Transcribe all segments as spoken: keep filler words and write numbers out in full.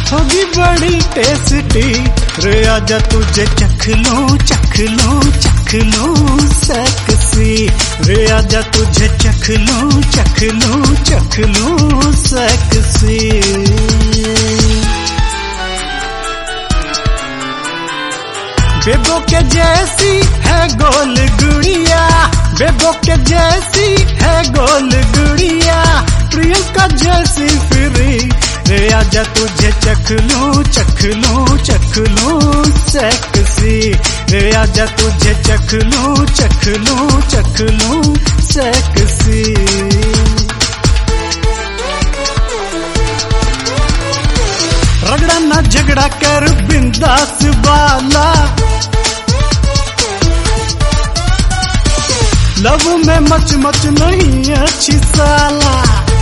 होगी बड़ी टेस्टी। रे आजा तुझे चख लूं चख लूं चख लूं सेक्सी। रे आजा तुझे चख लूं चख लूं चख लूं सेक्सी। बेबो के जैसी है गोल गुड़िया, बेबो के जैसी है गोल गुड़िया, प्रियंका जैसी फ्री। रे आजा तुझे चख लूं चख लूं चख लूं सेक्सी। रे आजा तुझे चख लूं चख लूं चख लूं सेक्सी। रगड़ा ना झगड़ा कर बिंदास वाला, लव में मच मच नहीं अच्छी साला।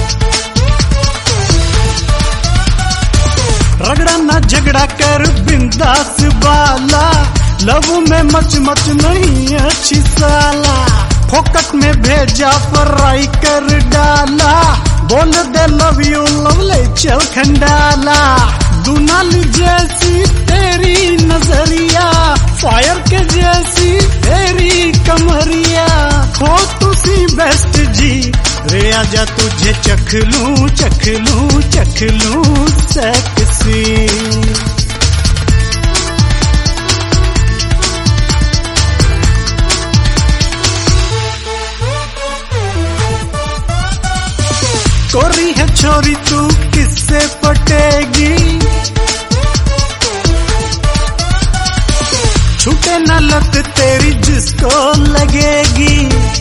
रगड़ा ना झगड़ा कर बिंदास वाला, लव में मच मच नहीं अच्छी साला। फोकट में भेजा फ्राई कर डाला, बोल दे लव यू लव ले चल खंडाला। दुनाली जैसी तेरी नजरिया, फायर के जैसी तेरी कमरिया, हो तुसी बेस्ट जी। रे आजा तुझे चख लूं चख लूं चख लूं सेक्सी। कोरी है छोरी तू किससे पटेगी, छूटे न लत तेरी जिसको लगेगी।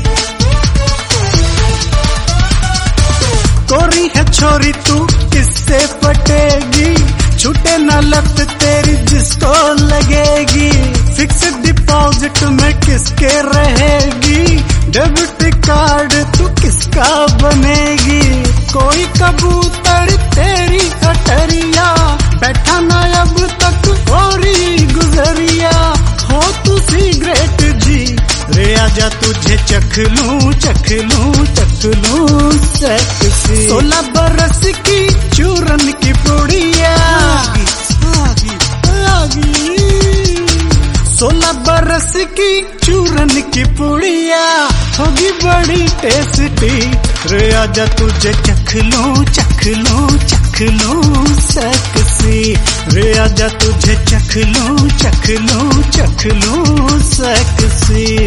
कोरी है छोरी तू किससे पटेगी, छूटे न लत तेरी जिसको लगेगी। फिक्स्ड डिपॉजिट में किसके रहेगी, डेबिट कार्ड तू किसका बनेगी। कोई कबूतर तेरी अटरिया, बैठा ना अब तक औरी गुजरिया, हो तुसी ग्रेट जी। रे आजा तुझे चख लूं चख लूं चख लूं सेक्सी। सोलह बरस की चूरन की पुड़िया, सोलह बरस की चूरन की पुड़िया, होगी बड़ी टेस्टी। रे आजा तुझे चख लूं चख लूं चख लूं सेक्सी। रे आजा तुझे चख लूं चख लूं चख लूं सेक्सी।